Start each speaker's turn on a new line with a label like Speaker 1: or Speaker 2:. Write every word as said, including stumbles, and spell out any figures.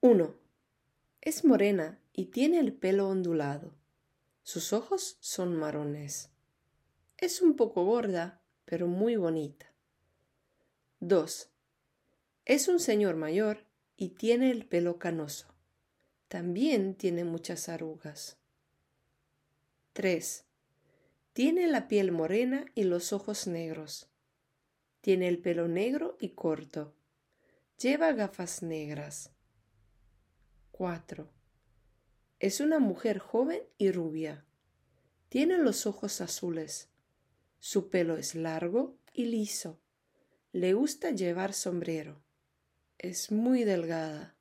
Speaker 1: uno. Es morena y tiene el pelo ondulado. Sus ojos son marrones. Es un poco gorda, pero muy bonita. dos. Es un señor mayor y tiene el pelo canoso. También tiene muchas arrugas. tres. Tiene la piel morena y los ojos negros. Tiene el pelo negro y corto. Lleva gafas negras. cuatro. Es una mujer joven y rubia. Tiene los ojos azules. Su pelo es largo y liso. Le gusta llevar sombrero. Es muy delgada.